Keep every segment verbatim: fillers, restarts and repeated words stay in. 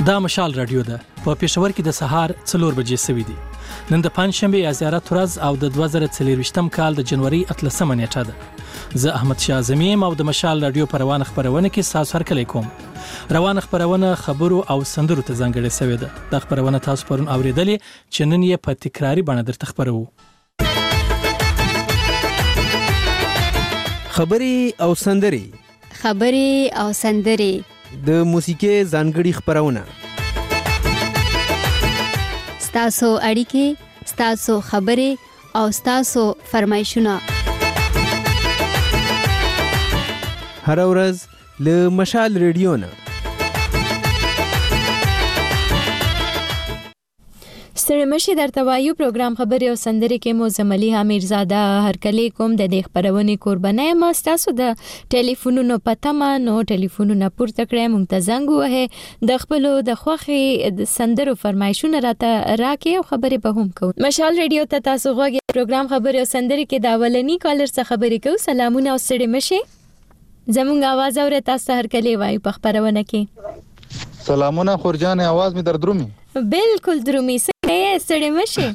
دا مشال رادیو ده په پېښور کې د سهار څلور بجې سوي دي. نن د پنځشنبه یا زیارت ورځ او د دوه زره څلرویشتم کال د جنوري اتلسمه نیټه ده. زه احمد شاه اعظمي او د مشال رادیو په روانه خبرونه کې تاسو هرکلی کوم. روانه خبرونه خبرو او سندرو ته ځانګړې شوې ده. د خبرونه تاسو پرون اوریدلې چې نن یې په تکراری بڼه درته خبرو. خبرې او سندري خبرې او سندري د موسیقي ځانګړي خبرونه ستاسو اړیکې ستاسو خبرې او ستاسو فرمایشونه هر ورځ له مشال رادیو نه. ستړي مشي درته وایو پروګرام خبرې او سندرې کې مو زملي امیرزاده هرکلی کوم د دې خبرونې قربانای ما تاسو د ټلیفونونو پته ما نو ټلیفونونه پورته کړئ مونږ ته زنګ وهه د خپل د خوخي د سندرو فرمایشونه راته راکې او خبرې به هم کوو. مشال رادیو ته تاسو غوږی پروګرام خبرې او سندرې کې دا ولني کالر څخه خبرې کوو. سلامونه او ستړي مشي زمونږ आवाज اورئ تاسو هرکلی وایو په خبرونه کې. سلامونه خورجان आवाज می در درومي بالکل درومي څنګه ستړي مشي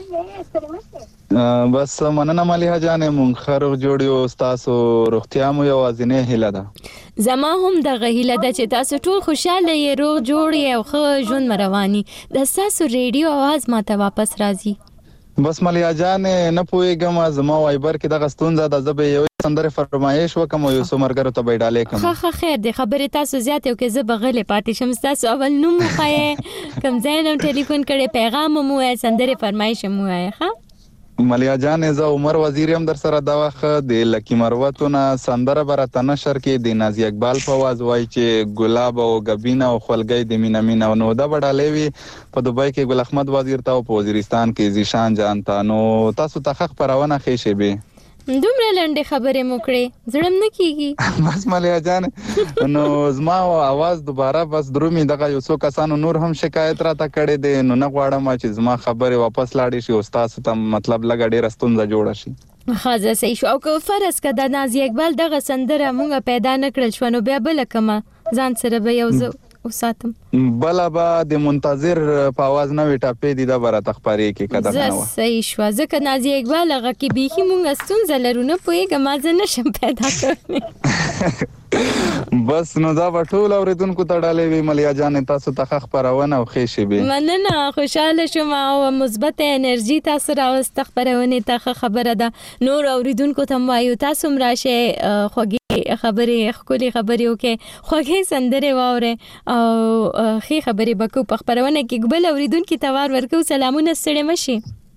بس مننه مليحه جانې مونږ خروغ جوړیو تاسو روغتیا مو یوازینه هیله ده. زما هم د غهیله ده چې تاسو ټول خوشاله یې روغ جوړ یې او ښه ژوند مرواني. د تاسو ریډیو आवाज ماته واپس راځي. بس مليحه جانې نه پوهیږم زما وایبر کې د غستون زده زبې یو سندره فرمایش وکم او یو سمرګرو ته بیډالې کوم. خه خه خیر دی خبرې تاسو زیات یو کې زه بغلې پاتې شم. تاسو اول نوم وخایې کوم ځای نم ټلیفون کړي پیغام مو وای سندره فرمایش مو وای. ښه مليحه جانې زه عمر وزیر هم در سره دا وخت د لکی مروتونه سندره برته نشر کې د نازي اقبال په आवाज وای چې ګلاب او غبینه او خلګي د مینا مینا نو دا بډالې وی په دوبای کې ګل احمد وزیر ته او په وزیرستان کې زیشان جانتا نو تاسو ته حق پرونه خېشه به دومره لنډه خبرې مو کړې زړم نه کیږي. بس مليحه جان نو زما आवाज دوباره بس درومي دغه یو څو کسانو نور هم شکایت راته کړي دي نو نه غواړم چې زما خبره واپس لاړې شي او تاسو ته مطلب لګ ډېر ستونزه جوړه شي. خاصه صحیح شو او که فرض کده نازي اقبال دغه سندره مونږه پیدا نکړل شو نو بیا بل کما ځان سره به یو زو وساتم بلا با د منتظر په आवाज نه وټاپې دي دا برته خبرې کې کده نه و. صحیح شو ځکه نازي اقبال هغه کې بيخي مونږ ستونزه لرونه پويګه ما زه نشم پیدا کړم. بس نو دا ټول اوریدونکو ته ډالې وی مليحه جان تاسو ته خبرونه او خېشه به مننه خوشاله شوم او مثبت انرژي تاسو راوست خبرونه ته خبره ده. نور اوریدونکو ته وایو تاسو راشه خوږی خبرې خولي خبرې وکي خوږی سندره واوره او خې خبرې بکو په خبرونه کې قبل اوریدونکو ته وار ورکو. سلامونه ستړي مشي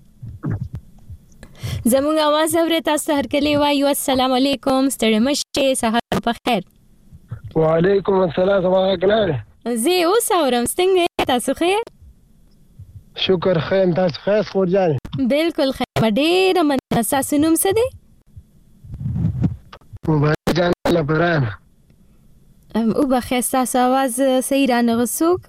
زموږ आवाज اورئ تاسو هرکلی وایو السلام علیکم ستړي مشي سهار په خیر. وعلیکم السلام سماه کنه زه اوس اورم څنګه تاسو خیر شکر خیر تاسو خیر خورجان بالکل خیر ډېر مننه. تاسو نوم څه دی؟ مبارک جان لپران او بخیر تاسو आवाज صحیح را نغسوک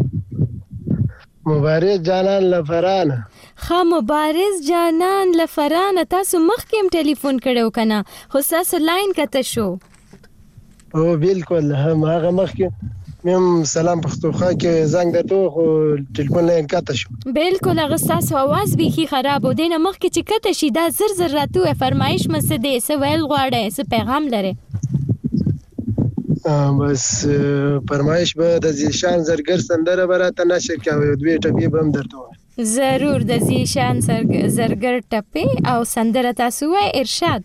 مبارک جانان لفران خا مبارز جانان لفران تاسو مخکې ټلیفون کړو کنه خو تاسو لاین کته شو. او بالکل هم هغه مخکې مم سلام پښتونخوا کې زنګ درته خو ټلیفون لاین کته شو. بالکل هغه تاسو आवाज به خراب و دینه مخکې چې کته شي دا زر زر راتو فرمایش مسده سوال غواړي څه پیغام لري. بس فرمایش به د زیشان زرګر سندره براته نشر کوي دوی ټپی به هم درته ضرور د زیشان زرګر ټپی او سندره تاسو وای ارشاد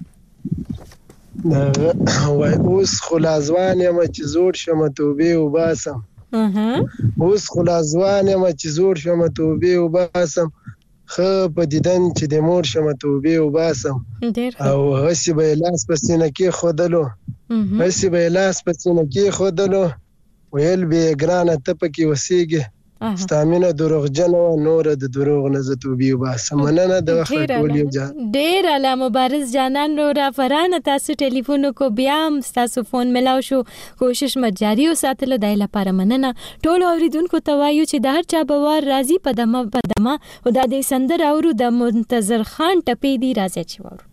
وای اوس خلاصوان یم چې زوړ شم توبه وباسم اوس خلاصوان یم چې زوړ شم توبه وباسم خو په دیدن چې د مور شم توبه وباسم او هسي به لاس پسینه کې خودلو هسي به لاس پسینه کې خودلو ویل به ګرانه ته پکې وسیږي ستامینه دروغجن او نور د دروغ نه زتوبي وباسم. مننه د وخت ټولې جان ډېر اعلی مبارز جانان رو را فرانه تاسو ټلیفون کو بیا هم تاسو فون ملاو شو کوشش مجاري او ساتل دای لپاره مننه. ټول اوریدونکو ته وایو چې د هر چا بوار راضي پدمه پدمه او د دې سندر اورو د منتظر خان ټپې دی راځي چې وورو.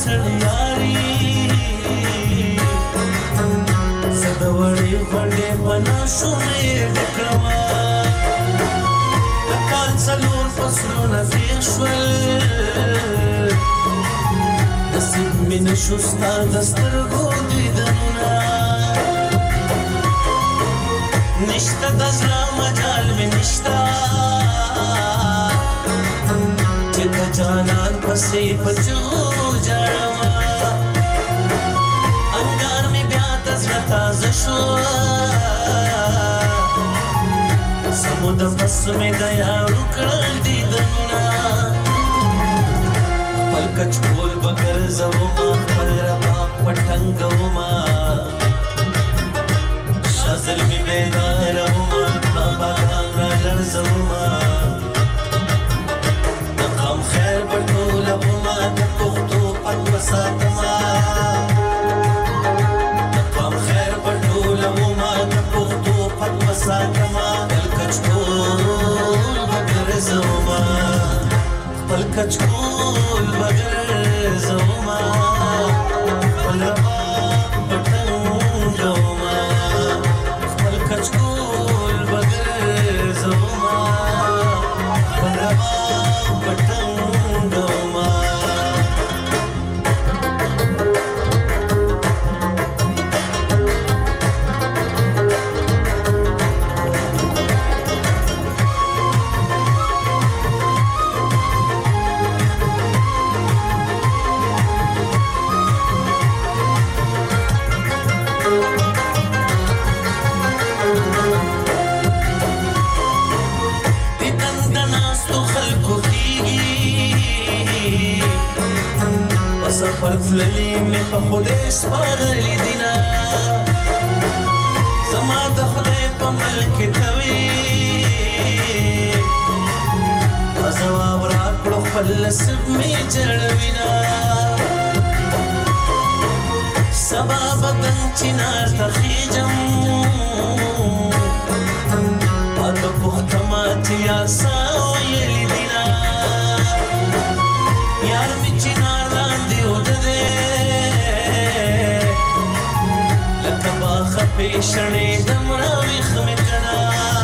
سړیاري زده وړې غونډې بنا شومې ډکړما د کال څلور فصلونه تېر شول نصیب مې نشو ستا د سترګو دیدنونه نشته د زړه مجال مې نشته چې د جانان پسې په چغو جاړمه انګار مې بیا د زړه تازه شو سمو د بس مې د یارو کړل دیدنونه خپل کچکول به ګرځومه خپل رباب پټنګومه شازل می بیدارهما بابا را لرزوما نقام خیر بطولهما تکختو پت وساتما نقام خیر بطولهما تکختو پت وساتما الکچکول بگرزوما الکچکول بگرزوما الرباب بطنگوما کچکول بغیر زوما ربا پټنګوما سفر فللی می په خدای سپارلی دینا زما د خدای په ملک توی ځواب راکړو خپل نصیب می جوړوینا سبا بدن چنار تخیجم پاتو پختما تیا ساویلی دینا یار می چنار پیشنې دمرا ویخ مې کنا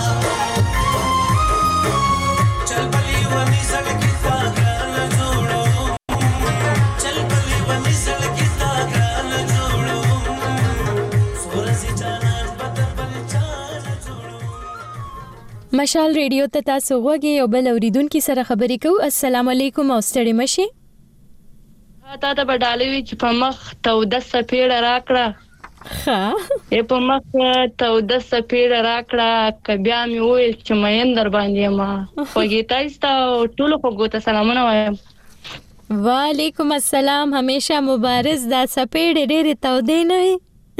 چل بلی ونی زړګي تا ګران جوړو چل بلی ونی زړګي تا ګران جوړو سورسي جانان بدل بل چان جوړو مشال ریډیو ته تاسو وګورئ او بل اوریدونکو سره خبرې کوو. السلام علیکم او ستړي مشي تا ته بدالې وی چې په مخ ته د سپېړه راکړه ها ای په مخ ته د سپېړه راکړه کبیا مې وویل چې مېن در باندې ما خوږیتایستا ټول خو ګوته سلامونه وایم. وعلیکم السلام. همیشه مبارز دا سپېړې ډېرې تودې نه وي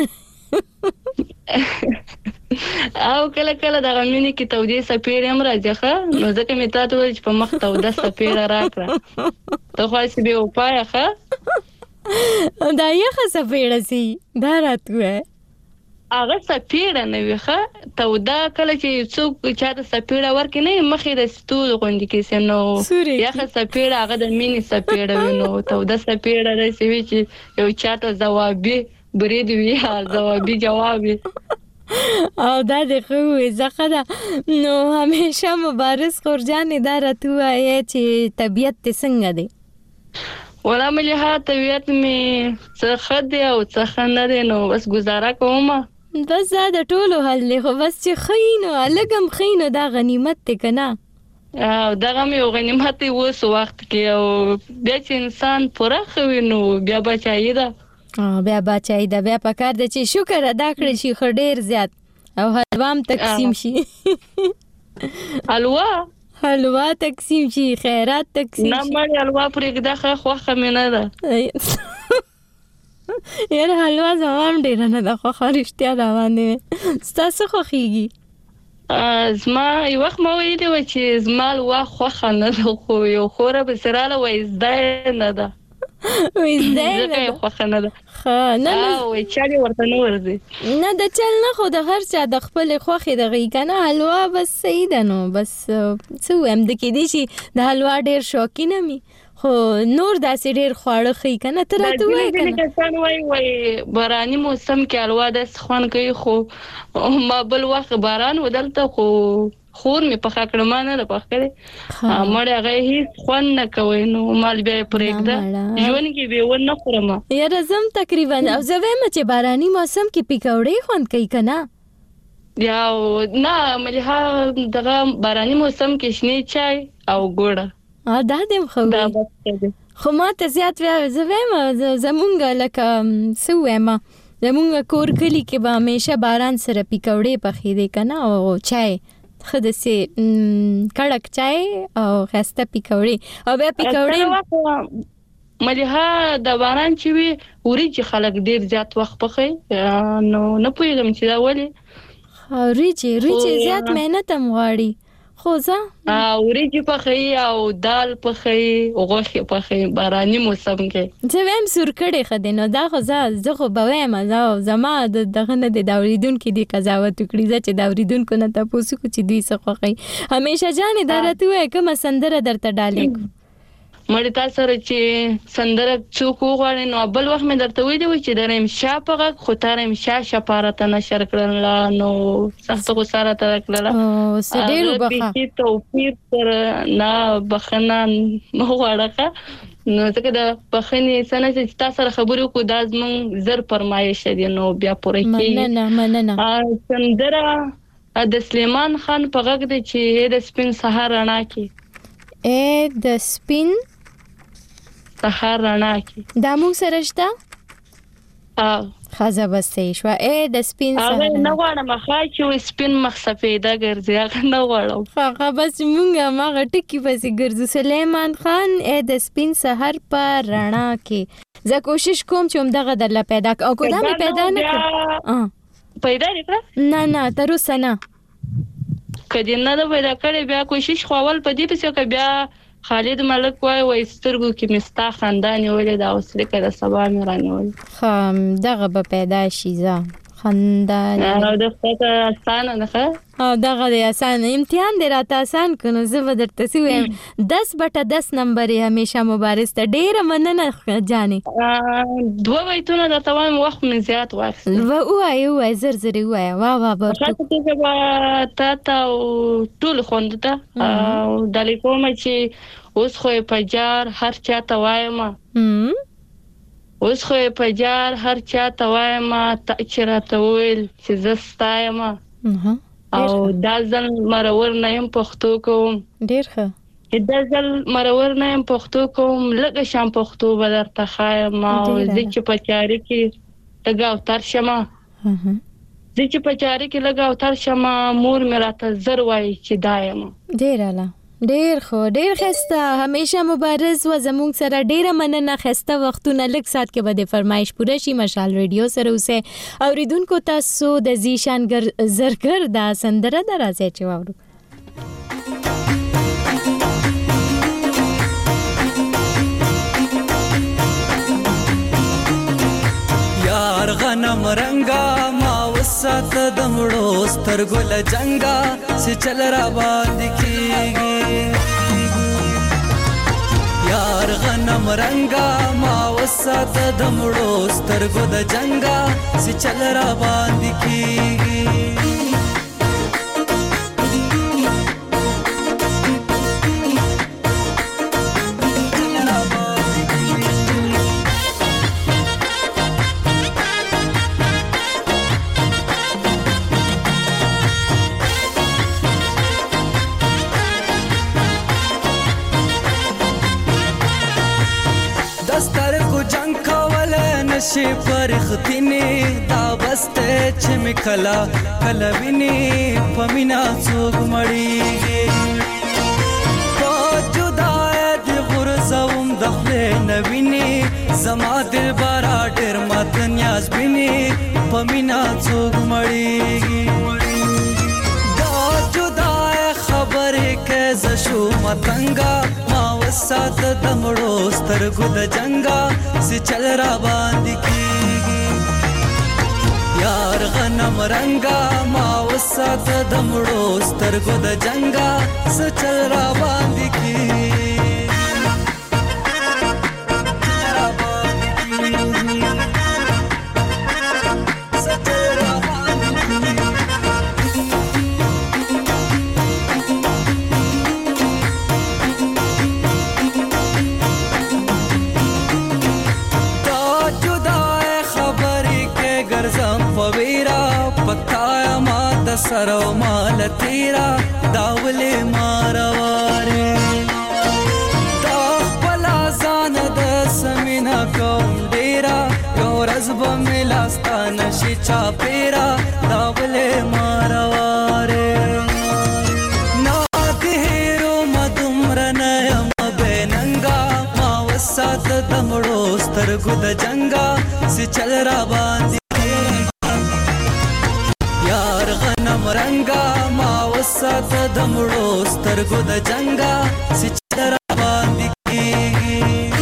او کله کله د غمینې کې تودې سپېړې هم راځي ښه نو ځکه مې تا ته وویل چې په مخ ته د سپېړه راکړه ته خو هسې بې وپایه ښه دا یخه سپېړه سي دا راتوه هغه سپېړه نه وي ښه توده کله چې څوک چاته سپېړه ورکړي نه مخې د ستول غوندې کیسې نو یخه سپېړه هغه د مینې سپېړه وي نو توده سپېړه داسې وي چې یو چاته ځوابي برید وي یا ځوابي جواب وي او دا د خوې زخه ده. نو همیشه مبارز خورجانې دا راتوه چې طبیعت ته څنګه دی؟ ولا ملي ها طبیعت می څه خدي او څه خنده دي نو بس گزاره کوم بس دا د ټولو حل له خو بس چې خینو الګم خینو دا غنیمت ته کنه او دا غم یو غنیمت و سو وخت کې او بیا چې انسان پوره خوي نو بیا بچای دا بیا بچای دا بیا پکار د چې شکر ادا کړی شي خډیر زیات او حلوام تقسیم شي حلوا حلوا تقسیم شي خیرات تقسیم نه مړ حلوا پرې کده خو خو مینه ده یار حلوا زمام ډیر نه ده خو خارشتیا دا باندې ستاسو خو خيږي زما یو وخت مو ویلې و چې زما حلوا خو نه ده خو یو خوره به سراله وای زده نه ده وای زده نه خو نه ده ها نه او چالي ورته نه ورځي نه د چل نه خو د هر چا د خپل خوخي د غي کنه حلوا بس صحیح ده نو بس څو هم د کې دي شي د حلوا ډیر شوقین مي خو نور داسې ډېر خواړه خي کنه ته راته وایې کنه کسان وای وای باراني موسم کې الوا د خوان کوي خو ما بل وخت باران ودلته خو خور می په خاکړه مانه نه پخکړې مړ هغه هیڅ خوان نه کوي نو مال بیا پرېږده ژوند کې به ونه خورم یاره زم تقریبا او زه وایم چې باراني موسم کې پکوړې خوند کوي کنه یا نه ملها دغه باراني موسم کې شنه چای او ګوړه ا دا دې خو دا بس خو ما ته زیات زویم زمونږ لکه سویم زمونږ کور کلی کې به همیشه باران سره پکوړې پخې دي کنه او چای خدای سي کڑک چای او خسته پکوړې او بیا پکوړې ملها د باران چې وي وريجي خلک ډیر زیات وخت پخې نو نه پوهیږم چې دا ولې وريجي وريجي زیات مهنت هم غواړي خو ځه ا وريجي پخې او دال پخې او غوښه پخې باراني موسم کې زه ویم سور کړي خدینو دا خو زه خو به وایم زه زما د دغه نه د داوریدونکو دی قضاوت وکړي چې داوریدونکو نه تاسو کو چې دوی څه خوښي همیشه ځان درته وای کوم سندره درته ډالې مړ تاسو سره چې سندره څوک وغواړي نو بل وخت مې درته ویلي و چې دریم شاپغه خو تریم شاه شپارته نشر کړل نو سخت خو سره تر کړل او سډیرو بخا به توفیر تر نه بخنه مو وړه نو څنګه د بخنې سنه چې تاسو سره خبرو کو د ازمن زر پرمایش دي نو بیا پوره کی مننه مننه سندره د سلیمان خان په غږ دی چې د سپین سهار رڼا کې اے د سپین سهار رڼا کې دا موږ سره شته ا خزه بسې شو اے د سپین سهار نه غواړم خای چې سپین مخ سفیده ګرځي هغه نه غواړم هغه بس موږ ما غټکی پسې ګرځو سلیمان خان اے د سپین سهار پر رڼا کې زه کوشش کوم چې هم دغه درله پیدا او کو دا مې پیدا نه کړ پیدا نه کړ نه نه تر اوسه نه کدی نه دا پیدا کړی بیا کوشش خو ول په دې پسې ک بیا خالد ملک وای وای سترګو کې مستا خاندان ولې دا اوسله کړه سبا مې رانیول خام دغه به پیدا شي ځه خاندان او د خپل آسان نه او دغه د آسان امتحان دی راته آسان کنه زه به درته سویم دس بټه دس نمبر یې همیشه مبارز ته ډیره مننه جانې دوه وایتونه د توام وخت من زیات واخیست و وای وای زر زر وای وا وا خاطر چې تا تا ټول خوند ته او د لیکوم چې اوس خو په جار هر چاته وایم اوس خو په جار هر چاته وایم ته چې راته ویل چې زستایم او دا ځل مرور نه يم پښتو کوم ډیر ښه دا ځل مرور نه يم پښتو کوم لکه شام پښتو بدر ته خایم او چې په چاري کې لګاو تر شمه د چې په چاري کې لګاو تر شمه مور مې راته زر وای چې دایم ډیر اله ډیر خو ډیر خسته همیشه مبارز و زموږ سره ډیره مننه خسته وختونه لږ سات کې بده فرمایش پوره شي مشال ریډیو سره اوسه اوریدونکو تاسو د زیشان زرګر دا سندره درازه چواورو یار غنم رنگا ما وسات دمړو سترګل جنگا سي چل را باندې کیږي یار غنم رنگا ما وسات دمړو سترګو د جنگا سي چل را باندې کیږي شي پرختینه دا بسته چې مکلا کلا ویني پمینا څوک مړیږي په جدای د غرزوم د خپل نویني زما دل بارا ډېر مات نیاز بیني پمینا څوک مړیږي دا جدای خبره کې ز شو متنګا ما وسات دمړو سترګو د جنگا سي چل را باندې کیږي یار غنم رنگا ما وسات دمړو سترګو د جنگا سي چل را باندې کیږي سره مال تیرا داولې مارواره دا خپل ځان د سمینا کوم ډیرا یو ورځ به مې لاستانه شي چاپیرا داولې مارواره نا دې هیرو مدومره نه یم بېننګه ما وسات د مړو سترګو د جنګه سي چل را باندې رنگا ما وسات د مړو سترګو د جنگا سچر باندې کیږي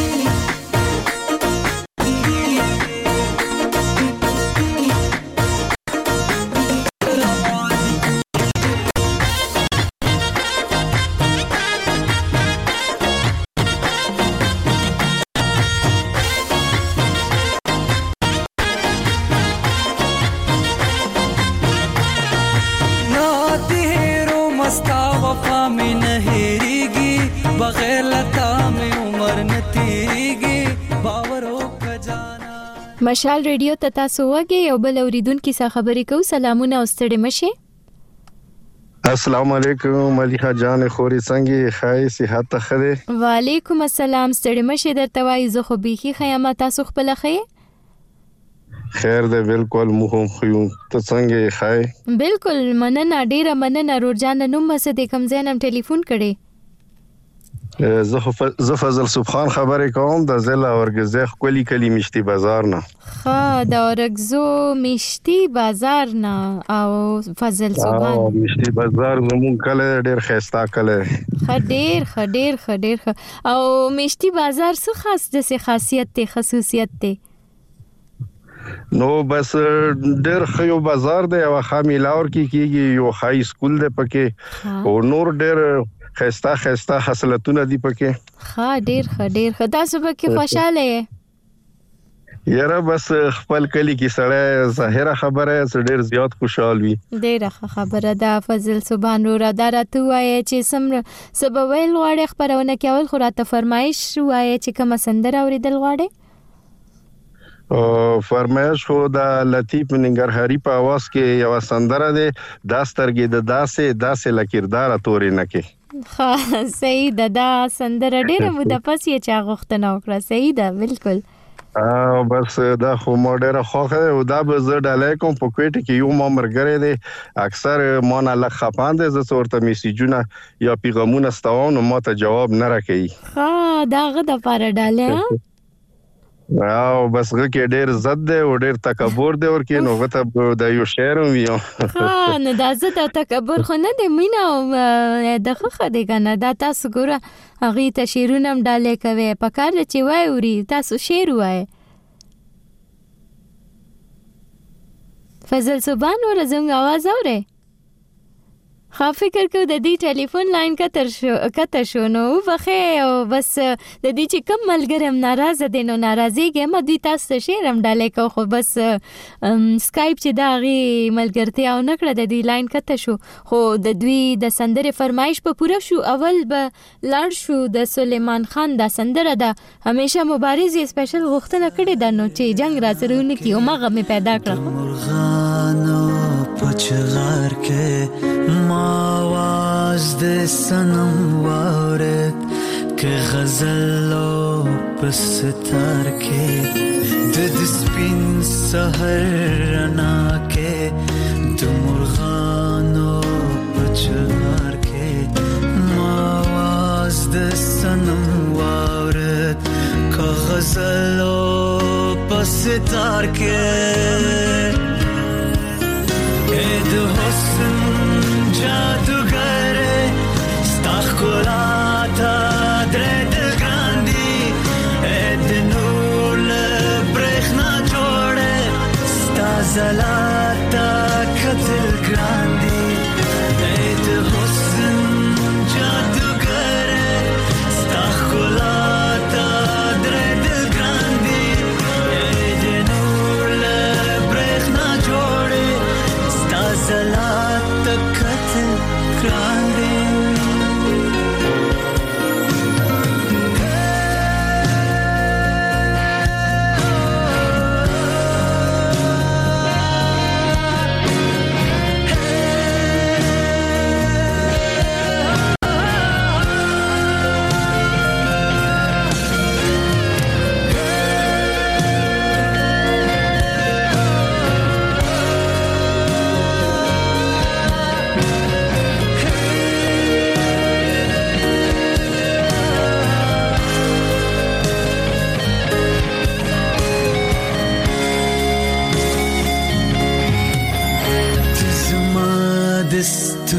مشال ریډیو ته تاسو وګورئ یو بل اوریدونکو سره خبرې کوو. سلامونه او ستړي مشه. السلام علیکم ملیحه جان خوري څنګه خای صحت خره؟ وعلیکم السلام ستړي مشه درته وای زه خو بيخي خیامه تاسو خپل خې؟ خیر ده بالکل مهم خو ته څنګه خای؟ بالکل مننه ډیره مننه رورجان نوم مسه د کم زینم ټلیفون کړي. زه فضل سبحان خبرې کوم د ضلع اورګزخ کلی کلی مشتي بازار نه. ها د اورګزو مشتي بازار نه او فضل سبحان مشتي بازار زمون کله ډیر خستا کله خډیر خډیر خډیر او مشتي بازار څه خاص د خاصیت ته خصوصیت ته نو بس ډیر خیو بازار دی او خامیلاور کی کیږي یو های سکول دی پکې او نور ډیر خستا خستا حاصلتونه دی پکې. ها ډیر خډیر خدا صبح کې خوشاله یې یاره بس خپل کلی کې سره ظاهره خبره ډیر زیات خوشحال وي. ډیر خبره ده فضل سبحان رو را درته وایي چې سم سبب ویل غواړي خبرونه کول خو راته فرمایش وایي چې کوم سندره اوریدل غواړي. او فرمایش خو د لطیف ننګرهاري په आवाज کې یو سندره ده داسترګې د داسې داسې لکیردار تورې نه کې. ها صحیح ده دا سندره ډیره مده پس یې چا غوښتنه وکړه. صحیح ده بالکل. او بس دا خو ماډره خوخه او دا به زه ډالای کوم په کوټه کې یو مامرګره دي اکثر ما نه لخ خپاند ز څورته میسیجونه یا پیغامونه ستاون او ماته جواب نه راکړي. ها دا غدا پر ډاله او بس غکه ډیر زد دی او ډیر تکبر دی ورکې نو غته د یو شعر ویو. ها نه دا زد تکبر خو نه دی مینا دغه خدای کنه دا تاسو ګوره هغه ته شعرونه ډالې کوي پکار چې وای اوري تاسو شعر وای. فضل سبحان ور زنګ आवाज اوره خا فکر کو د دې ټلیفون لاین کتر شو کتر شو نو وخه او بس د دې چې کم ملګرم ناراضه دي نو ناراضيږي ما دوی تاسو شیرم ډالې کو خو بس سکایپ چې دا غي ملګرتیا او نکړه د دې لاین کتر شو خو د دوی د سندره فرمایش په پوره شو. اول به لاړ شو د سلیمان خان دا سندره ده همیشه مبارزي سپیشل غوښتنه کړې ده نو چې جنگ را سرونه کی او ماغه می پیدا کړ پچغار کې ماواز د سنم وارد کې غزلو پستار کې د سپین سحر رڼا کې د مرغانو پچغار کې ماواز د سنم وارد کې غزلو پستار کې د حسن جادوگر ستخ کولاتا درد ګاندي د نور برخنا جوړه ستا زلاتا قتل ګاندي د حسن جادوگر ستخ کولاتا درد ګاندي د نور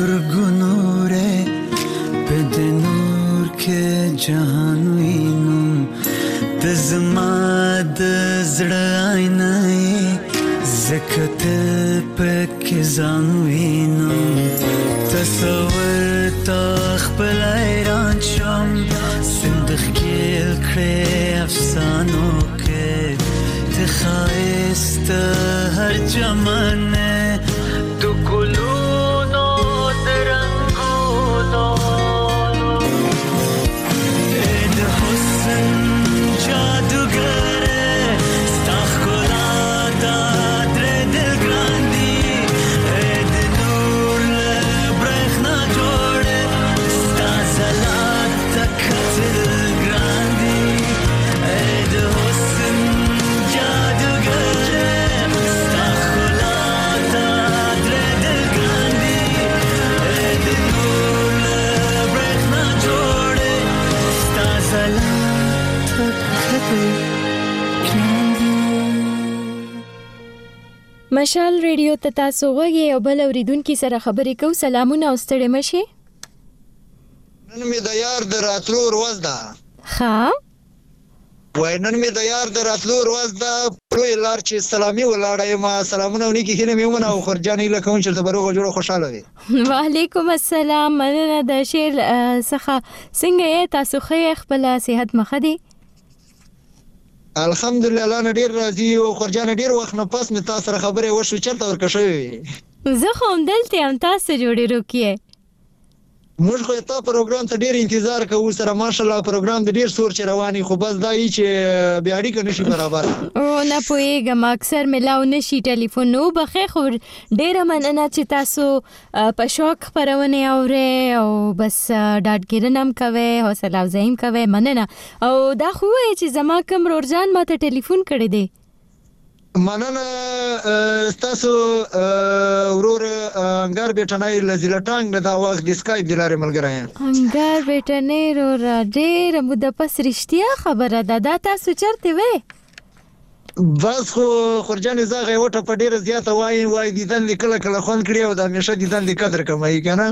درگنوره بده نور که جهانوینم دزماد زړه آینه زکت پک زانوینم تصور تا خپل ایران شم صندوق کېل کړې افسانو کې ته ښایست هر جمانه د ګلونو د رنګونو د حسن جادوګره ستا ښکلا دا درې دل ګران دي د نور له برېښنا جوړې ستا ځلا ته کتل ګران دي د حسن جادوګره ستا ښکلا دا درې دل ګران دي د نور له برېښنا جوړې ستا ځلا ته کتل مشال ریډیو ته تاسو غوږی او بل اوریدونکو سره خبرې کوو. سلامونه او ستړي مشي. نن می د یار د راتلو ورځ ده. ها وای نن می د یار د راتلو ورځ ده. پروي لار چې سلامي ولاړې ما سلامونه ونی کې نه میونه او خرجانې لکه چې تبرغه جوړه خوشاله وي. وعلیکم السلام. مننه د شیر څخه څنګه یې تاسو خې خپل صحت مخدي؟ الحمدلله لاله ډیر راضي او خرجان ډیر وخت نه پس می تاسو سره خبرې وشو چرته ورکښوي. زه خو هم دلته هم تاسو جوړې روکیه. موږ خو ته پروګرام ته ډیر انتظار کوو سره ماشالله پروګرام د ډیر سور چ رواني خو بس دا ای چې بیا اړیکه نشي برابر. او نه پوهیږم اکثر ملاو نشي ټلیفون نو بخې خو ډیره مننه چې تاسو په شوق خبرونه اوري او بس ډاډګیرنم کوي حوصله افزایم کوي مننه. او دا خو چې زما کوم رورجان ماته ټلیفون کړی دی. مننه تاسو ورور انګار بیٹنای لزیلټانګ نه دا وخت د سکایپ د لارې ملګری یم. انګار بیٹنای ورور ډېر مده پس رښتیا خبره ده. دا تاسو چرته وې؟ بس خو خرجان زغه وټه په ډیره زیاته وای وای دیدن لیکل کله خون کړی او د همیشه دیدن د قدر کمای کنه.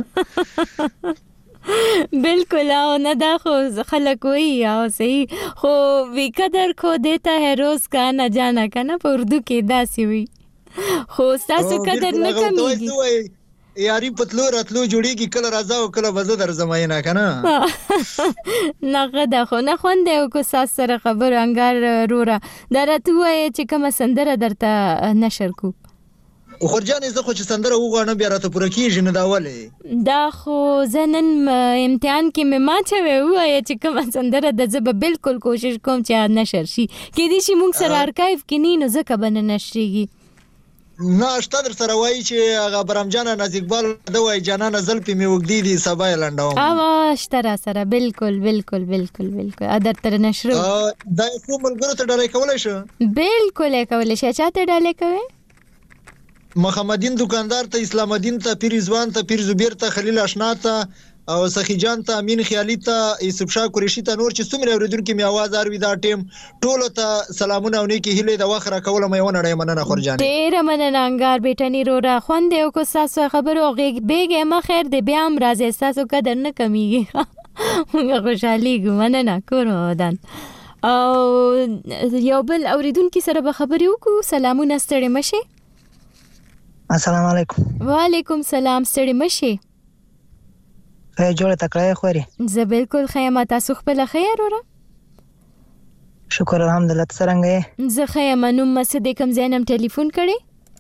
बिल्कुल आओ ना दाखो खलक वही आओ सही खो वी कदर खो देता है रोज का ना जाना का ना उर्दू के दासी हुई खो सासु कदर न कमीगी यारी पतलू रतलू जोड़ीगी कल राजा او कल वजो در زماینا کنه نه غدا خو نه خوند او کو ساس سره خبر انګار رورا درته وای چې کوم سندره درته نشر کو خرجان زه خو چې سندره وغواړم بیا راته پوره کیږي نه دا ولې دا خو زنن امتحان کې مې ما چې وای چې کوم سندره د زب بالکل کوشش کوم چې نشر شي کې دي چې موږ سره ارکایو کې نه ځکه بنه نشريږي نه اشتادر سره وای چې هغه برامجان نازیکبال د وای جانان زلپی می وګدی دي سبا لنډاو او اشترا سره بالکل بالکل بالکل بالکل ادر تر نشر دا کوم ملګرو ته ډالې کولای شو بالکل کولای شي چاته ډالې کوي محمدین دکاندار ته اسلام الدین ته پیر رضوان ته پیر زبیر ته خلیل آشنا ته او سخی جان ته امین خیالی ته یوسف شاه قریشی ته نور چې څومره اوریدونکو می आवाज اروي دا ټیم ټول ته سلامونه او نیکی هیله د وخره کوله مې ونړې مننه خورجان ډیر مننه انګار بیٹنی رو را خوند او کو تاسو خبرو بیګه ما خیر دې بیا هم راځي تاسو قدر نه کمیږي موږ خوشالي ګمنه کورو ودان او یو بل اوریدونکو سره به خبرې وکړو. سلامونه ستړي مشه. السلام علیکم. وعلیکم سلام ستړي مشه. خیر جوړه تکړه خوري. زه بالکل خیمه تاسو خپل خیر وره. شکر الحمدلله څنګه یې؟ زه خیمه نو مسد کوم زینم ټلیفون کړي.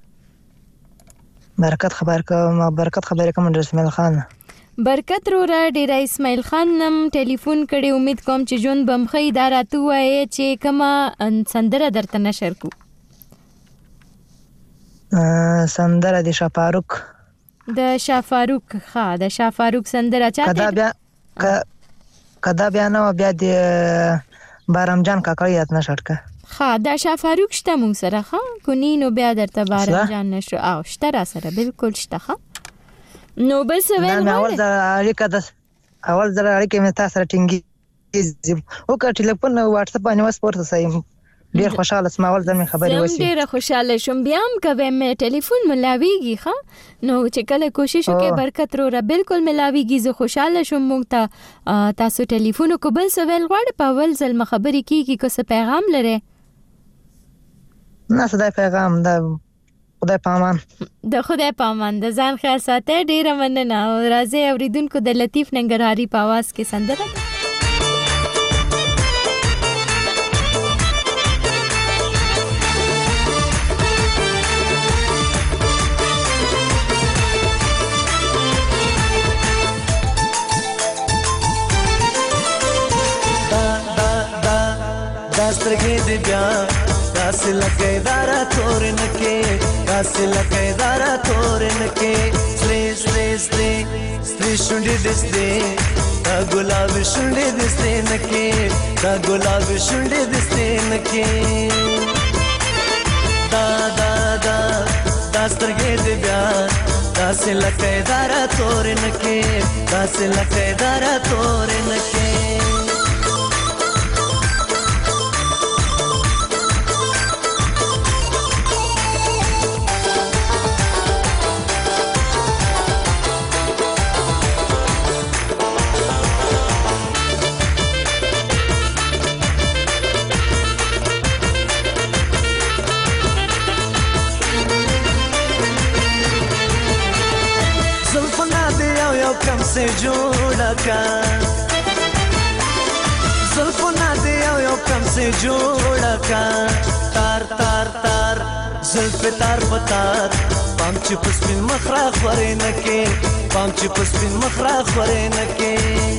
برکت خبر کوم برکت خبر کوم اسماعیل خان. برکت وره ډیر اسماعیل خان نم ټلیفون کړي. امید کوم چې جون بمخې اداراتو وای چې کما سندره درته نشر کو. سندره د شافاروق د شافاروق ها د شافاروق سندره چاته کدا بیا کدا بیا نو بیا د بارمجان کاکړی یاد نشړک ها د شافاروق شته مون سره ها کونی نو بیا درته بارمجان نشو او شته را سره بالکل شته ها نو بس ویل اول ځل اړیکه د اول ځل اړیکه مې تاسو سره ټینګي او کا ټلیفون واتس اپ باندې وسپورت سایم ډیر خوشاله سم اول ځل خبرې وسی زم ډیر خوشاله شوم بیا هم کوي مې ټلیفون ملاويږي ښه نو چې کله کوشش وکړې برکت رو را بالکل ملاويږي زه خوشاله شوم مونږ ته تاسو ټلیفون کو بل سوال غواړي په اول ځل خبرې کیږي که څه پیغام لري نه څه پیغام دا خدای پامان د خدای پامان د ځان خیال ساتي ډیر مننه او راځي اوریدونکو د لطیف ننګرهاري په आवाज کې سندره سترګې دې بیا داسې لکه دارا تورن کې داسې لکه دارا تورن کې سرې سرې سرې سرې شونډې دې سرې دا ګلاب شونډې دې سرې نکې دا ګلاب شونډې دې سرې نکې دا دا دا دا سترګې دې بیا داسې لکه دارا تورن کې داسې لکه دارا تورن کې से जोड़ा का ज़ुल्फ़ों दे यो कम से जोड़ा का तार तार तार ज़ुल्फ़े तार पतार पाम चिपस बिन मखरा ख़वरे नके पाम चिपस बिन मखरा ख़वरे नके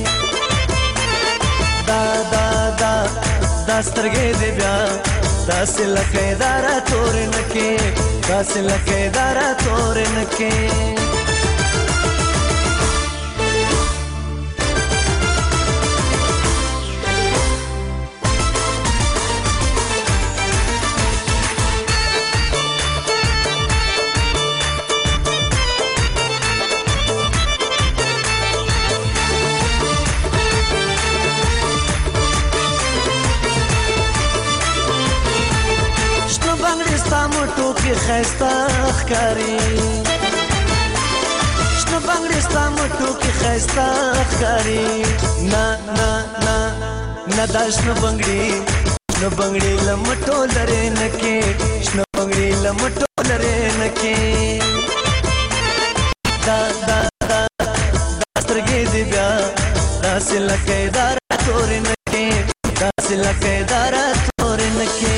दा दा दा दास्तरगे दे ब्या दासे लके दारा तोरे नके दासे लके दारा तोरे नके خسته ښکاری شنو بنگړي ستا مټو کې خسته ښکاری نه نه نه نه دا شنو بنگړي شنو بنگړي لمټو لري نکې شنو بنگړي لمټو لري نکې دا دا دا سترګې دې بیا داسې لکه دارا تورې نکې داسې لکه دارا تورې نکې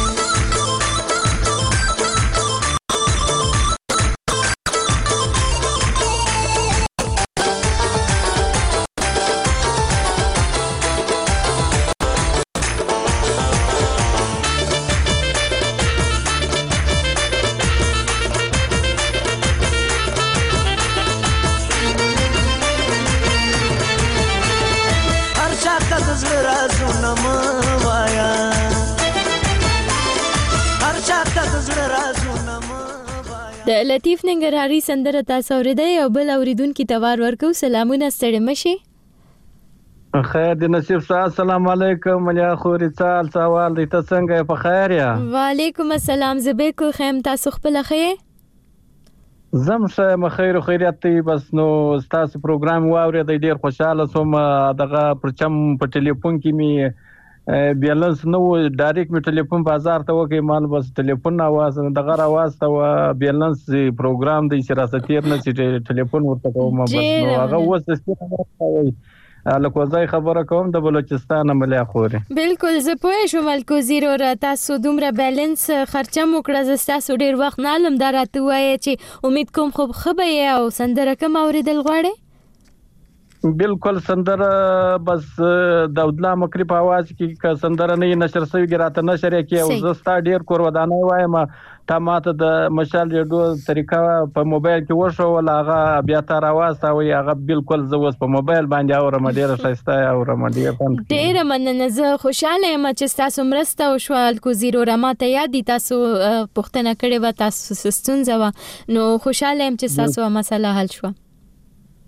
د لطیف ننګرهاري سندره تاسو اوریدئ او بل اوریدونکو ته وار ورکو سلامونه ستړي مشي خیر د نصیب صاحب السلام علیکم ملیا خوري چال سوال دې ته څنګه په خیر یا وعلیکم السلام زبیکو خیم تاسو خپل خیر زم شه خیر او خیریت بس نو تاسو پروګرام واورې د ډیر خوشاله سوم دغه پرچم په ټلیفون کې می بیلنس نو ډایرکټ می ټلیفون بازار ته وکي مال بس ټلیفون आवाज دغه आवाज ته بیلنس پروګرام د سیاستیر نه چې ټلیفون ورته کوم بس نو هغه وسه لکه ځای خبره کوم د بلوچستان ملیا خوري بالکل زه پوه شوم الکو زیرو را تاسو دومره بیلنس خرچه مو کړه زستا سو ډیر وخت نه لم دراته وای چې امید کوم خو خبره او سندره کوم اوریدل غواړي بالکل سندره بس داودلا مکری په आवाज کې ک سندره نه نشر سوي ګراته نشر کې او زستا ډیر کور ودانه وایم تا ماته د مشال ریډیو طریقه په موبایل کې وشو ولا هغه بیا تر आवाज تا وی هغه بالکل زوس په موبایل باندې اورم ډیر شایسته اورم ډیر فن ډیر مننه زه خوشاله یم چې تاسو مرسته او شوال کو زیرو رماته یادی تاسو پښتنه کړي و تاسو سستون زوا نو خوشاله یم چې تاسو مسله حل شو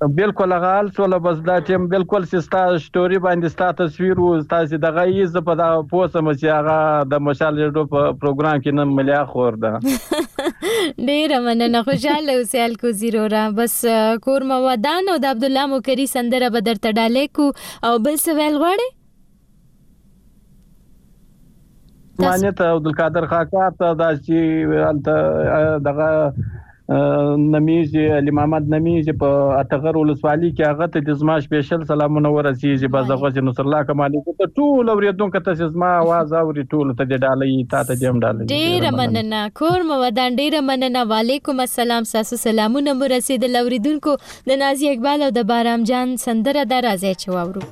بالکل غال سول بس دا ټیم بالکل ستا سټوري باندې ستا تصویر او تاسو دغه یې په دا پوسټ مچ هغه د مشال ریډیو په پروګرام کې نن ملیا خور ده ډیر مننه خوشاله اوسېل کو زیرو را بس کور مو ودان او د عبد الله مکری سندره بدر تډاله کو او بل سوال غواړي مانه ته عبد القادر خاکا ته دا چې دغه نمیز علي محمد نمیز په اتغر ولسوالي کې هغه ته د زما سپیشل سلامونه ورسیږي بازغه نصر الله کمالي ته ټول اوریدونکو ته زما आवाज اوري ټول ته ډالې تا ته دیم ډالې ډیر مننه کور مو ودان ډیر مننه وعلیکم السلام تاسو سلامونه مرسید اوریدونکو د نازي اقبال او د بارام جان سندره د راځي چواورو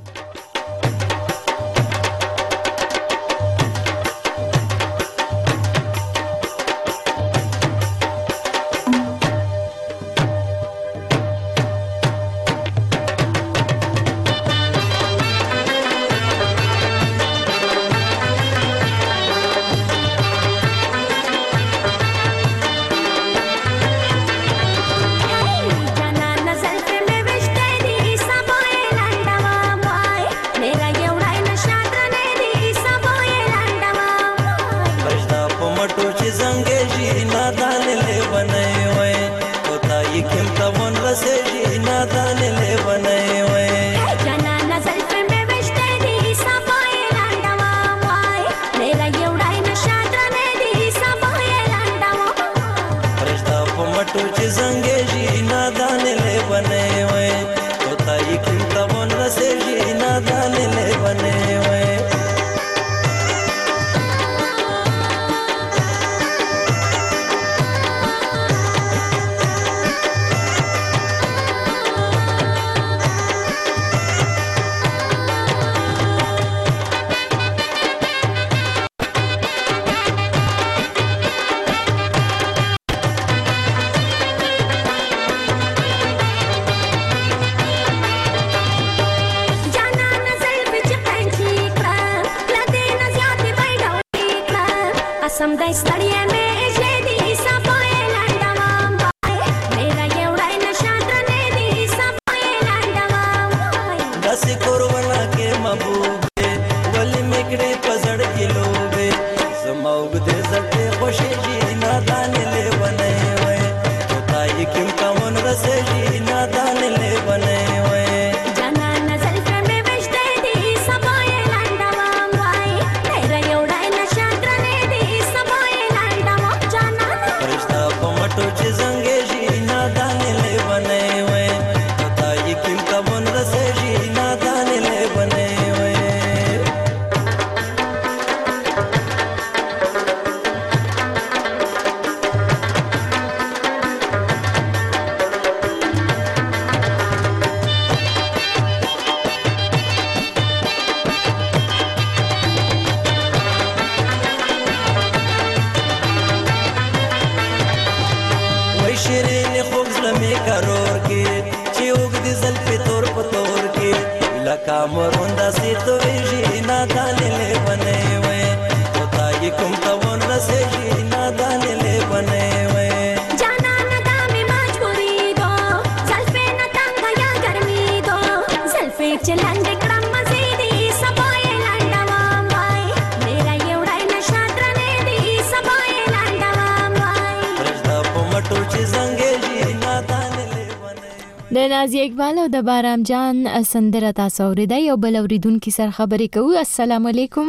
د نازي اقبال او د بارام جان سندره تاسو اوریدای او بل اوریدونکو سره خبرې کوو. السلام علیکم.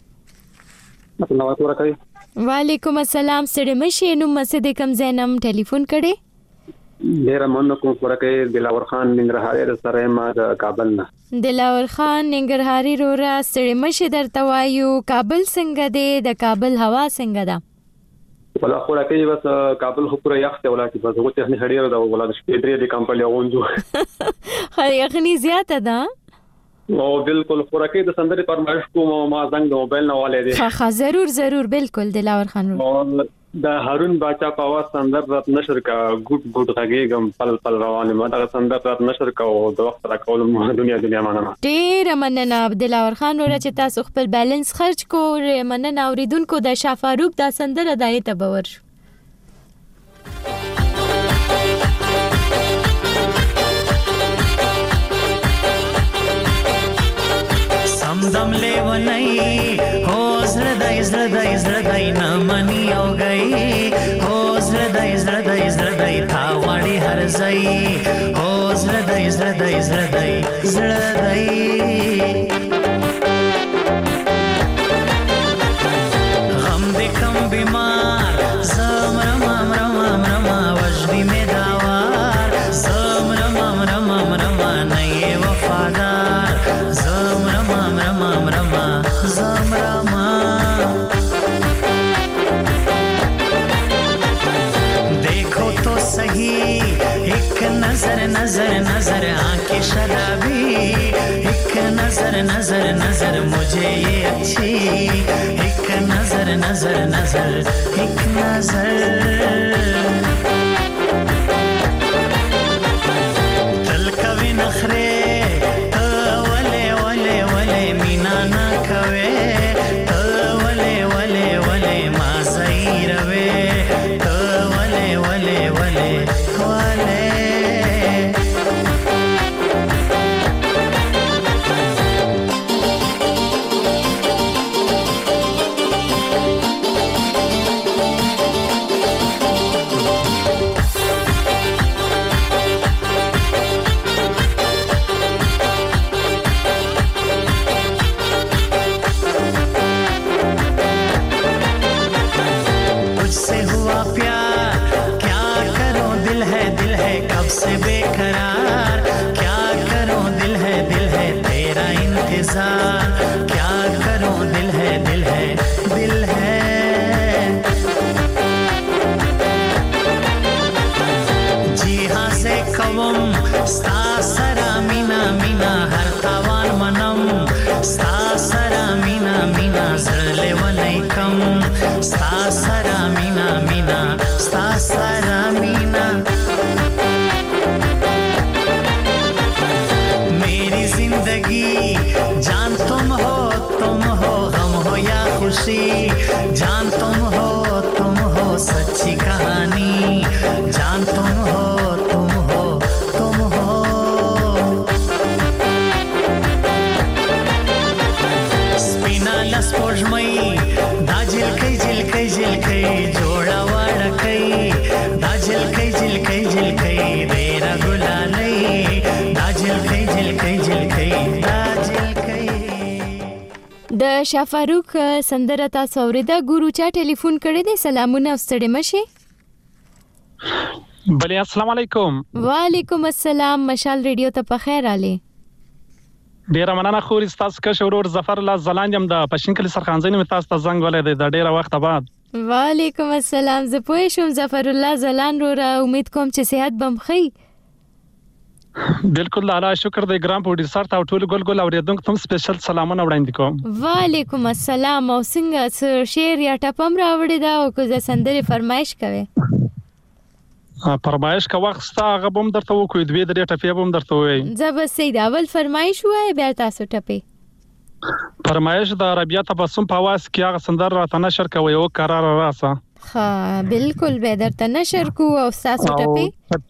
السلام علیکم. وعلیکم السلام. سړی مشه نو مسجد کم زینم ټلیفون کړي. ډیر مننه کوم ورکه دلاور خان ننګرهاري سره ما د کابل نه. دلاور خان ننګرهاري رورا سړی مشه درته وایو کابل څنګه دی، د کابل هوا څنګه ده؟ ولا خو راکې بس کابل خو پورا یخ ته ولا چې بس وته نه هډیر دا ولا د شپې درې د کمپنی غونډو خو یخني زیاته ده او بالکل خو راکې د سندري پرمایش کوم ما زنګ د موبایل نه والے دي. ها ها ضرور ضرور بالکل دلاور خان او د هارون باچا په आवाज سندر رات نشر کا ګډ ګډ غږیږم پل پل روانه ما دا سندر رات نشر کا او د وخت را کول مو دنیا دنیا مننه. ډیر مننه عبدالله خان ور چې تاسو خپل بیلانس خرج کو مننه اوریدونکو د شافاروق دا سندر ادای ته باور شو. دم لیونی هو زړه دای زړه دای زړه دای نه منی او گئی هو زړه دای زړه دای زړه دای تا وړي هر ځای هو زړه دای زړه دای زړه دای زړه دای غم دې کم بیمار زم رمام رمام رما وجدی می داوار زم رمام رمام رما نه وفادار زم رمام رمام رما زم رما देखो तो सही एक नजर नजर नजर आंखें शराबी एक नजर नजर नजर मुझे ये अच्छी एक नजर नजर नजर एक नजर दिल कभी नखरे तो वले वले वले मीना ना कवे तो वले वले वले माज़ई रवे तो वले वले वले वले तुझसे हुआ प्यार क्या करो दिल है दिल है कब से बेकरार क्या करो दिल है दिल है तेरा इंतजार क्या करो दिल है दिल है दिल है जी हाँ से कवम स्ता सरा मीना मीना हर तावान मनम स्ता सरा मीना मीना जरले वनई कम स्ता सरा मीना मीना स्ता सरा मीना मेरी जिंदगी जान तुम हो तुम हो गम हो या खुशी जान तुम हो तुम हो सच्ची कहानी जान तुम हो तुम हो तुम हो स्पिना लस्पोजमई दा झिलकै झिलकै झिलकै जोड़ा वाड़कै दा झिलकै झिलकै झिलकै देरा गुलालै दा झिलकै झिलकै झिलकै दा झिलकै د شافاروق سندره تاسو اوریدا ګورو چا ټلیفون کړی دی سلامونه ستړي مشه بله السلام علیکم وعلیکم السلام مشال ریډیو ته په خیر आले ډیر مننه خوري تاسو کا شورور ظفر الله زلاندم د پښین کلی سرخانځین می تاسو ته زنګ ولې د ډیره وخت بعد وعلیکم السلام زه پوه شوم ظفر الله زلان رو را امید کوم چې صحت بم خی بالکل الله شکر د ګرام پروډوسر ته ټول ګل ګل اوریدونکو ته سپیشل سلامونه وړاندې کوم وعلیکم السلام او څنګه شعر یا ټپم راوړی دا او که سندره فرمایش کوي فرمایش کا وخت ستا هغه بم درته وکوي دوی درې ټپې بم درته وای زب سید اول فرمایش وای بیا تاسو ټپې فرمایش د عربیه تبسم په واس کې هغه سندر راته نشر کوي او قرار راسه ها بالکل به درته نشر کو او تاسو ټپې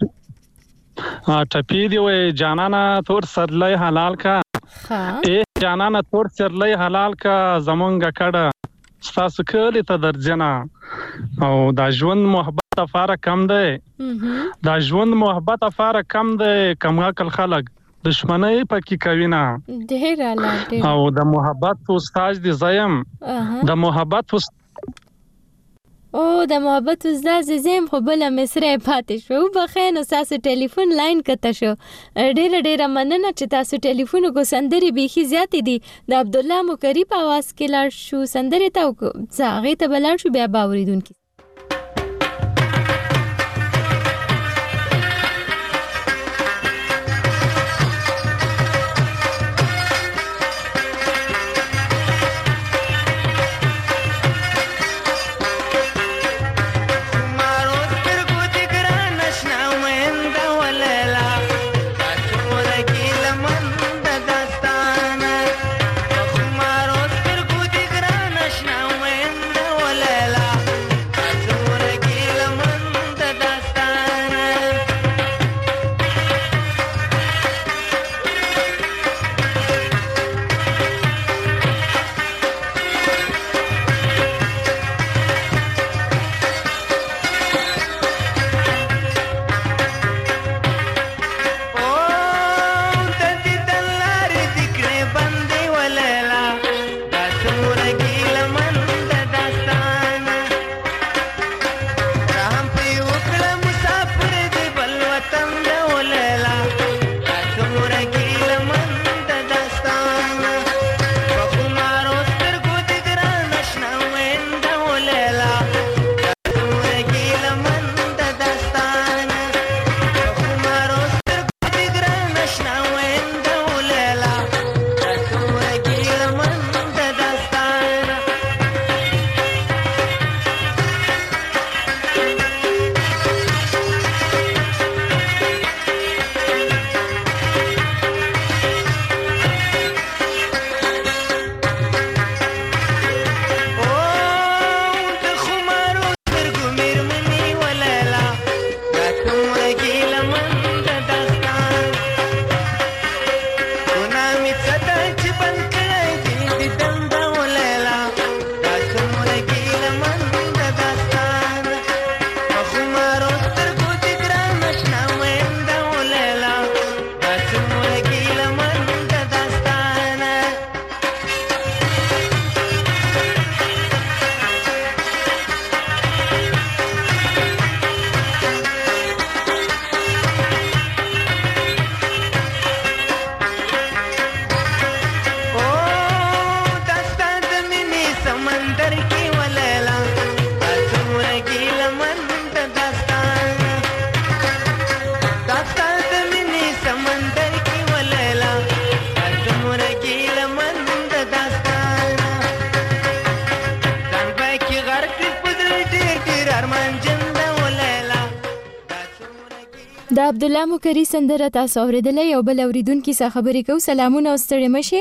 ټپې دی وای جانانا تور سرلې حلال کا ها اے جانانا تور سرلې حلال کا زمونږه کړه تاسو کله ته درځنه او دا ژوند محبت افاره کم دی دا ژوند محبت افاره کم دی کم عقل خلک دشمنی پکې کوي نه ډیر اعلی او د محبت استاد دی زیم د محبت او د محبت استاد زیم خو بل مصری پاتې شو بخین او تاسو ټلیفون لاین کته شو ډیر ډیر مننه چې تاسو ټلیفون کو سندري بيخي زیات دي د عبد الله مکری په आवाज کې لار شو سندري ته زاغه ته بلار شو بیا باوریدونکو Maro, د عبد الله مکری سندره تاسو اوریدلې یو بل اوریدونکو څخه خبرې کو. سلامونه او ستړي مشه.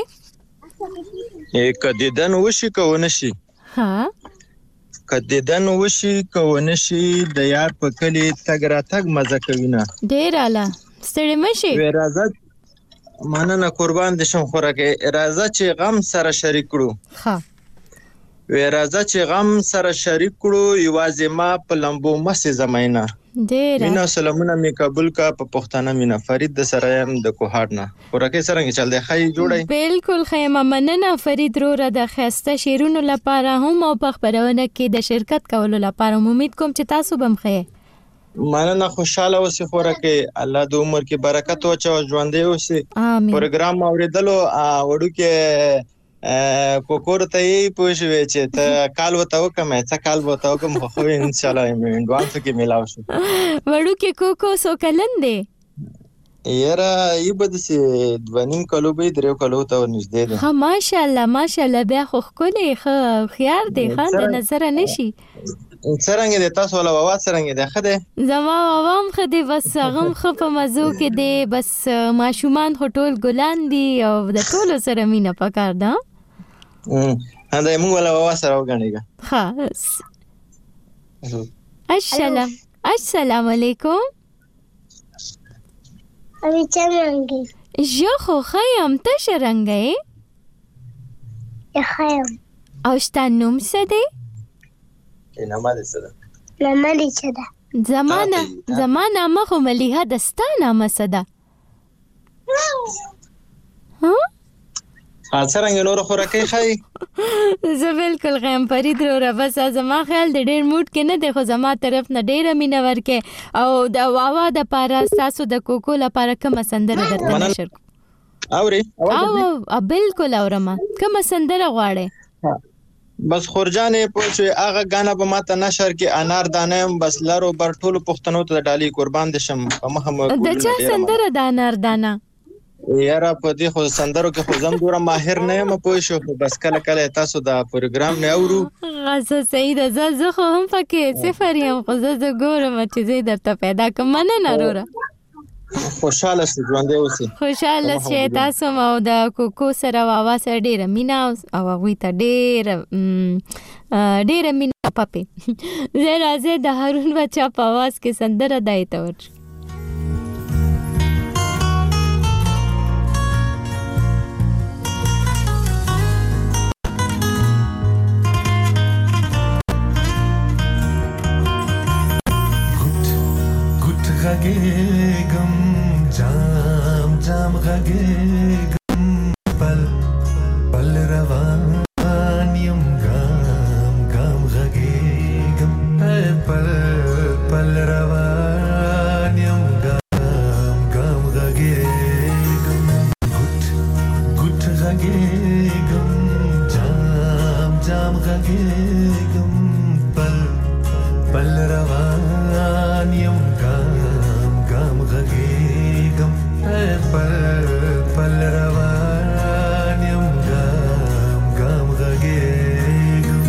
کدیدن وشي کوونه شي ها کدیدن وشي کوونه شي د یار په کلی تګ را تګ مزه کوي نه ډیر اعلی. ستړي مشه. راځه مننه قربان دي شم خوراکه. راځه چې غم سره شریک کړو. ها وی راځه چې غم سره شریک کړو یوازې ما په لمبو مسې زمینه ډیر مینا سلامونه می قبول کا په پښتانه مینا فرید د سرایم د کوهاټ نه خوراکه سره چل دی خای جوړی. بالکل خیمه مننه فرید رو را د خسته شیرونو لپاره هم او په خبرونه کې د شرکت کولو لپاره امید کوم چې تاسو بم خې مننه خوشاله اوسې خوراکه الله د عمر کې برکت او چا ژوندې اوسې. امين. پروګرام اوریدلو وړو کې کوکور ته یې پوښوي چې ته کال وته وکم څه کال وته وکم خو ان شاء الله ایمنګوان څخه ملاو شو. وړو کې کوکو سو کلندې یاره ای بده سي دونیم کلو به درو کلو ته نږدې ده. ها ماشاءالله ماشاءالله بیا خو خولې خو خيار دی خان د نظر نشي. څنګه د تاسو ولا واوا څنګه ده خده زما وام خده بس غم خپ مزو کې دی بس ماشومان هټول ګلان دي او د ټول سره مینا پکار ده. هدا موږ ولا واوا سره وګڼیږه. ها السلام السلام علیکم. ابي څنګه جو خو خیم ته شرنګې خیم او ستانوم څه دی؟ نامه دې څه ده؟ نامه دې څه ده؟ زمانه زمانه مخه مليها دستانه مسده ها څنګه نور خوراکي خای زه بالکل غیم فرید رو را بس زما خیال د ډیر موډ کې نه دی خو زما طرف نه ډیره مینه ورکه او د واوا د پاره تاسو د کوکو لپاره کوم سندره درته نشر اوري او بالکل اورما کوم سندره غواړي بس خورجانې پوښي هغه غانا په ماته نشر کې انار دانه بس لارو بر ټولو پښتنو ته ډالي قربان دي شم په مخه مو د چا سندره د انار دانه یاره په دې خو سندرو کې خو زم دوره ماهر نه یم پوښو بس کله کله تاسو دا پروګرام نه اورو غزه سید زه خو هم پکې صفر یم خو زه ګورم چې زه درته پیدا کوم نه نرورا خوشاله شې ژوندې اوسې خوشاله شې تاسو مو د کوکو سره واوا سره ډیره مینا او هغه ته ډیره ډیره مینا پپې زه راځه د هارون بچا په आवाज کې سندره دایته ور غږېږم جام جام غږېږم پل پل روان یم ګام ګام غږېږم پل پل روان یم ګام ګام غږېږم ګوټ ګوټ غږېږم جام جام غږېږم پل پل روان یم پل پل روان یم ګام ګام غږېږم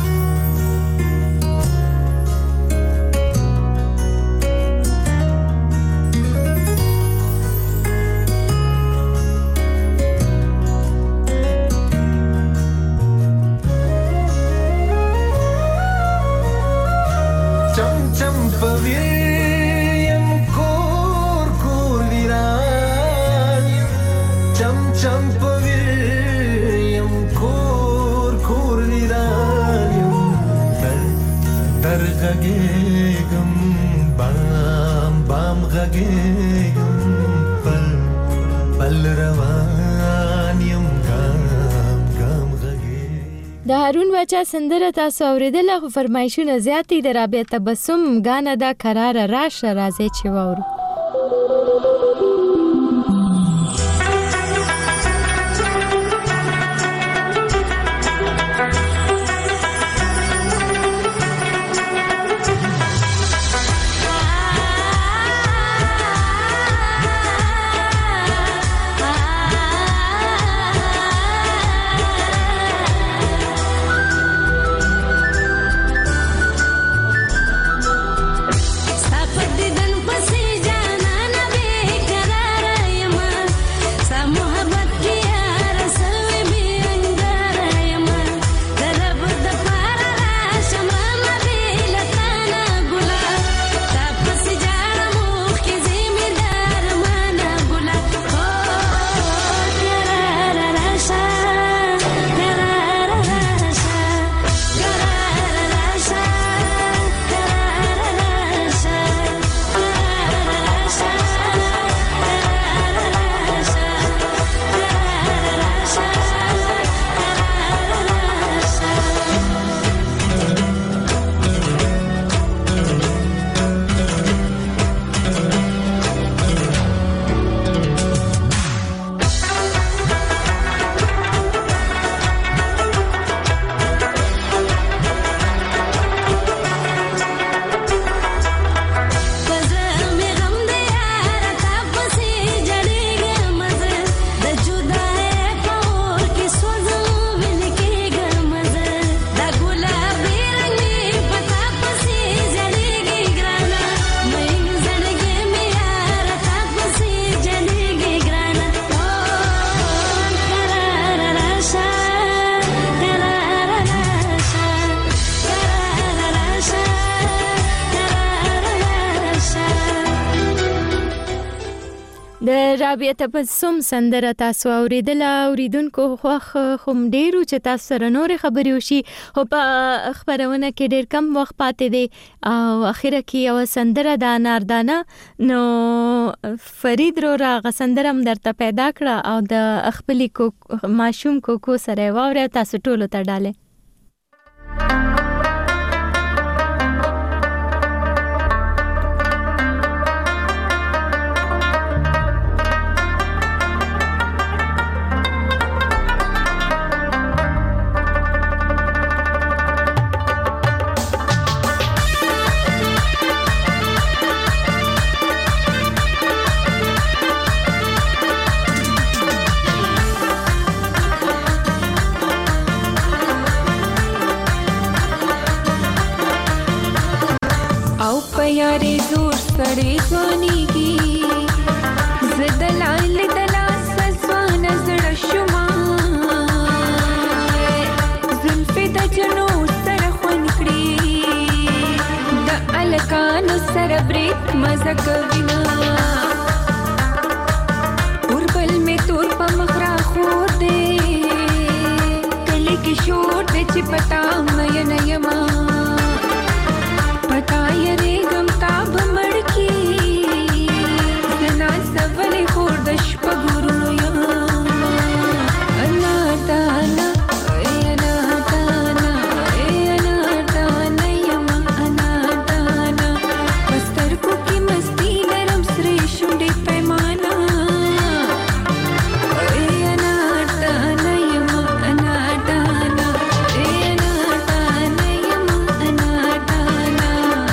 چم چم پوي غږېږم بام بام غږېږم پل پل روان یم ګام ګام غږېږم. د هارون بچا سندره تاسو اوریدله خو فرمایشونه زیاتې د رابعه تبسم غانه دا قرار راشه راځي چې وورو Stop it, then pussy. رابعه ته په سوم سندره تاسو اوریدله اوریدونکو خوښ خوم ډیرو چې تاسو سره نورې خبرې وشي خو په خبرونه کې ډیر کم وخت پاتې دی او اخره کې یو سندره د اناردانه نو فرید رو راغ سندره هم درته پیدا کړه او د خپلې کو ماشوم کوکو سره واوره تاسو ټولو ته ډاله यारे दूर सड़े सोनी की ज़दलाल दला सस्वान ज़ड़ शुमा ज़ुल्फ़े द जनो सर ख़ुनकड़ी द अलकान सर ब्रेक मज़क विना उर्बल में तोर पा मखरा खोर दे कले के शोर दे चिपता मयन यमा पताय रे गमताब मड़की सना सवले खोरदश पगुरुनु या अनादाना ए अनादाना ए अनादाना यमा अनादाना बस्तर को की मस्ती नरम सरे शुंडे पैमाना ए अनादाना यमा अनादाना ए अनादाना यमा अनादाना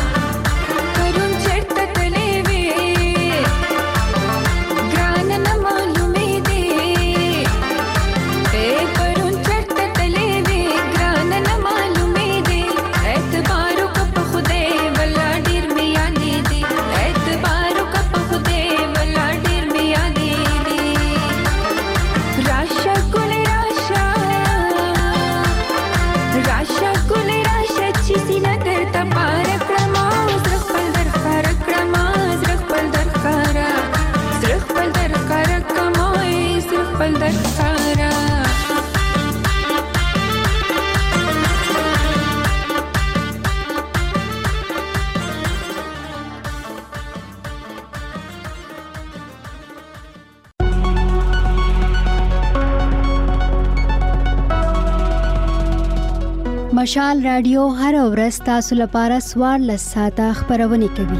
مشال رادیو هر ورځ تاسو لپاره سوار لساته خبرونه کوي.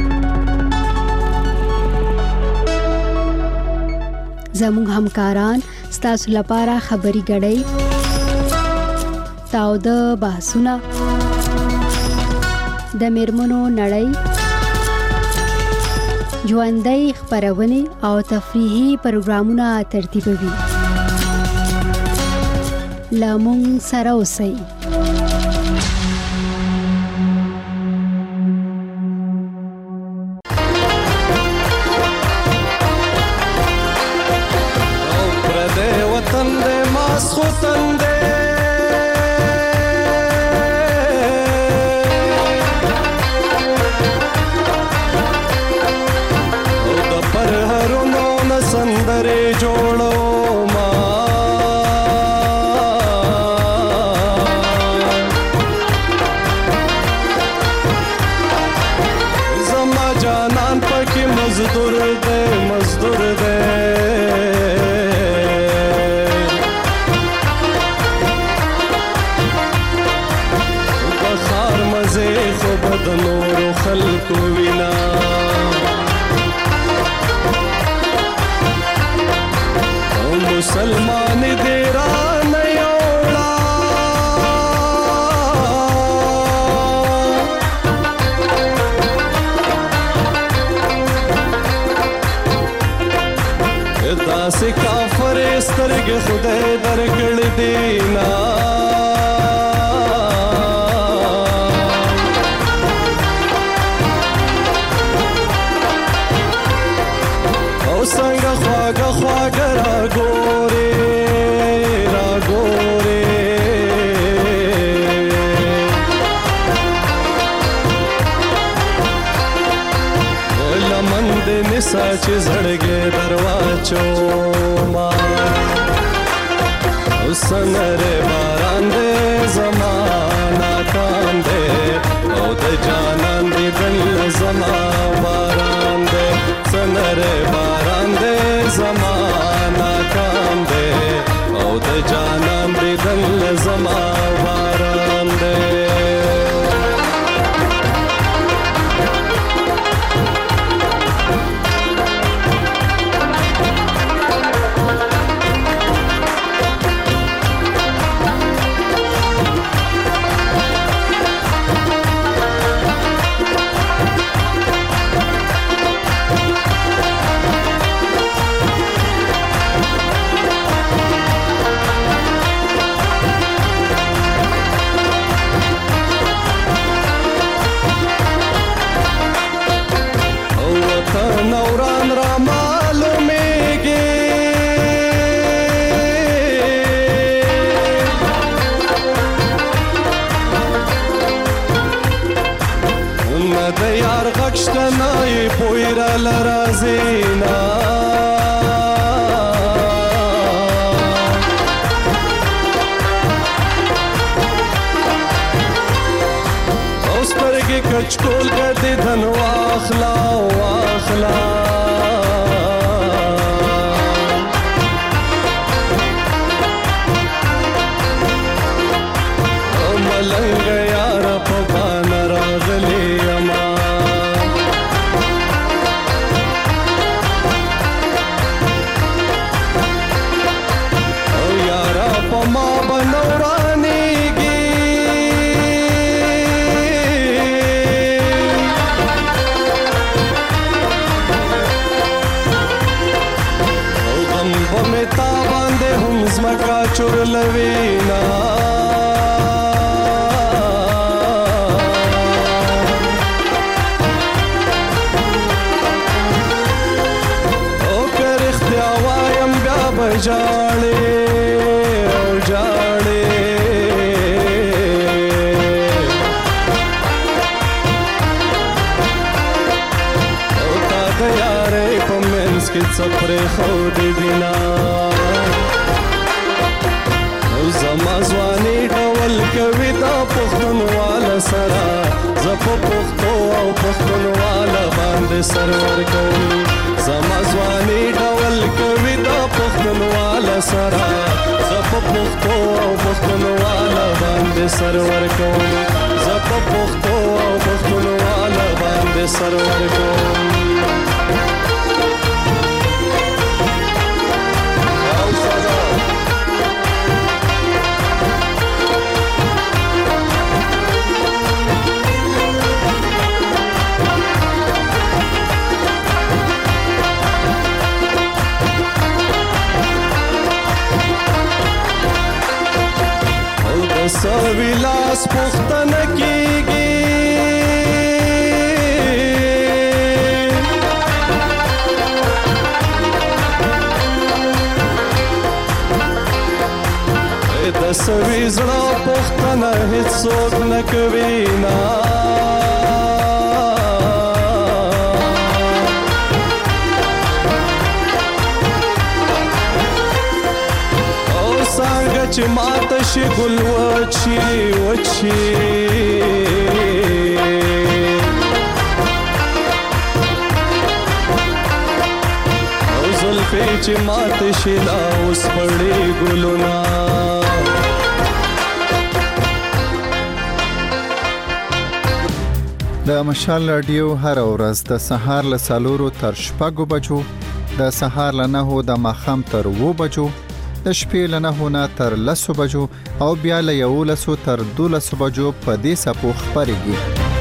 زموږ همکاران تاسو لپاره خبري غړي تاو د بحثونه د میرمنو نړۍ ژوندۍ خبرونه او تفریحي پروګرامونه ترتیبوي. لامون سره اوسئ. मुसलमान देरा नयोड़ा दास काफर स्तरग खुदे दरकड़ देना संग ख्वाग ख्वाग रागोरे रागोरे लमंद निसा च जड़गे दरवाजे چوما سنره باران دے زمانہ کان دے او د جانان دی دل زما باران دے سنره باران دے زمانہ کان دے او د جانان دی دل زما باران دے نوران را معلومیږي نه د یار غږ شته نه یې پوی راله راځي نه او سترګې کچکول کړې دن واخلا واخلا او ملنګ یار په بان راغلی اما او یار په ما بنورانیږي تا باندې هم زمکا چورلوینا او که رښتیا وایم بیا به ژاړې او ژاړې او تا د یارۍ په منځ کې څه پرېښودې دینه زما ځواني ډول کوي دا پښتونواله سره زه په پښتو او پښتونواله باندې سرور کوم زما ځواني ډول کوي دا پښتونواله سره زه په پښتو او پښتونواله باندې سرور کوم زه په پښتو او پښتونواله باندې سرور کوم سوي لاس پختنه کیږي د سوي زړه پختنه هیڅ څوک نه کوي نه څنګه چې ماته شي ګل وچی وچی او زلفې چې ماته شي لا اوس پړې ګلونه د مشال رادیو هر ورځ د سهار له څلورو تر شپږو بجو د سهار له نهو د ماښام تر اوو بجو د شپې له نهو نه تر لسو بجو او بیا له یولسو تر دولسو بجو په دې څپو خپرېږي.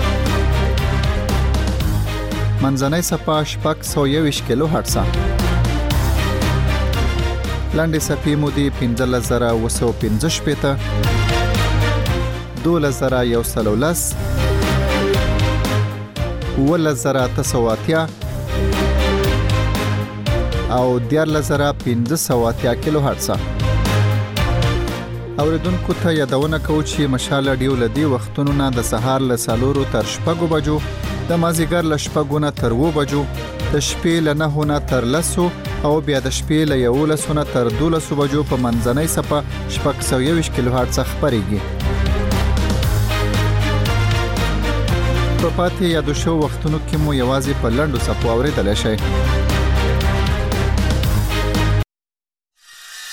منځنۍ څپه شپږ سوه یوویشت کیلو هرټزه. لنډې څپې مو دي پنځلس زره اوه سوه پنځه شپېته، دولس زره یو سل او لس، اوولس زره اته سوه اتیا او دیارلس زره پنځه سوه اتیا کیلو هرټزه. اوریدونکو ته یادونه کوو چې مشال رادیو له دې وختونو نه د سهار له څلورو تر شپږو بجو، د مازدیګر له شپږو نه تر اوو بجو، د شپې له نهو نه تر لسو او بیا د شپې له یولس نه تر دولس بجو په منځنۍ صفه شپږ سوه یوویشت کیلو هرتز خپرېږي. په پاتې یادو شو وختونو کې مو یوازې په لنډو څپو اورېدلی شئ.